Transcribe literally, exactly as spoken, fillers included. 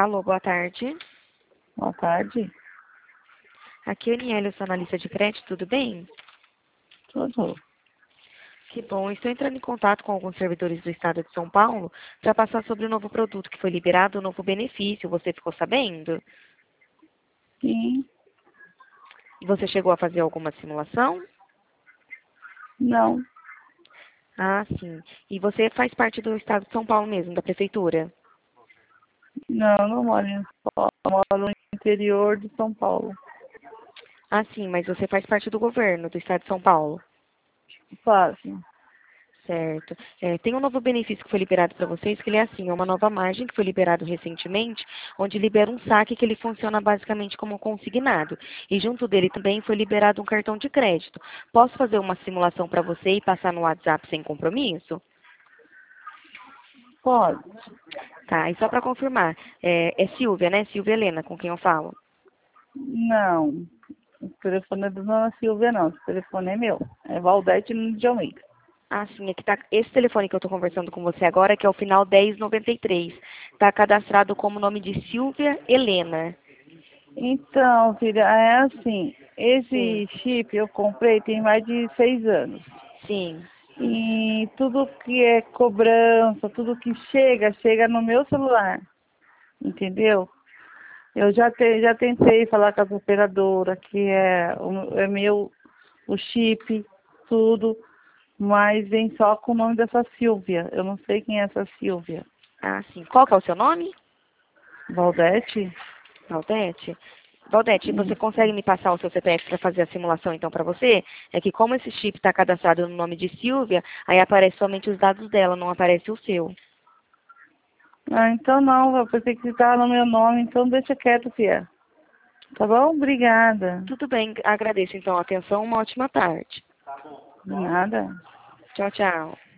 Alô, boa tarde. Boa tarde. Aqui é a Aniele, sou analista de crédito, tudo bem? Tudo. Que bom, estou entrando em contato com alguns servidores do estado de São Paulo para passar sobre o novo produto que foi liberado, o novo benefício. Você ficou sabendo? Sim. Você chegou a fazer alguma simulação? Não. Ah, sim. E você faz parte do estado de São Paulo mesmo, da prefeitura? Não, não moro em São Paulo. Eu moro no interior de São Paulo. Ah, sim, mas você faz parte do governo do estado de São Paulo? Fácil. Certo. É, tem um novo benefício que foi liberado para vocês, que ele é assim, é uma nova margem que foi liberado recentemente, onde libera um saque que ele funciona basicamente como consignado. E junto dele também foi liberado um cartão de crédito. Posso fazer uma simulação para você e passar no WhatsApp sem compromisso? Pode. Tá, e só para confirmar, é, é Silvia, né? Silvia Helena, com quem eu falo. Não. O telefone é da dona Silvia, não. O telefone é meu. É Valdete Nunes de Almeida. Ah, sim, é que tá, esse telefone que eu estou conversando com você agora, que é o final dez noventa e três, está cadastrado como nome de Silvia Helena. Então, filha, é assim. Sim, Esse chip eu comprei tem mais de seis anos. sim. E tudo que é cobrança, tudo que chega, chega no meu celular. Entendeu? Eu já, te, já tentei falar com as operadoras, que é, o- é meu, o chip, tudo, mas vem só com o nome dessa Silvia. Eu não sei quem é essa Silvia. Ah, sim. Qual que é o seu nome? Valdete? Valdete? Valdete, você Hum. consegue me passar o seu C P F para fazer a simulação então para você? É que como esse chip está cadastrado no nome de Silvia, aí aparece somente os dados dela, não aparece o seu. Ah, então não, eu pensei que estava no meu nome, então deixa quieto, Fia. Tá bom? Obrigada. Tudo bem, agradeço então a atenção, uma ótima tarde. De nada. Tchau, tchau.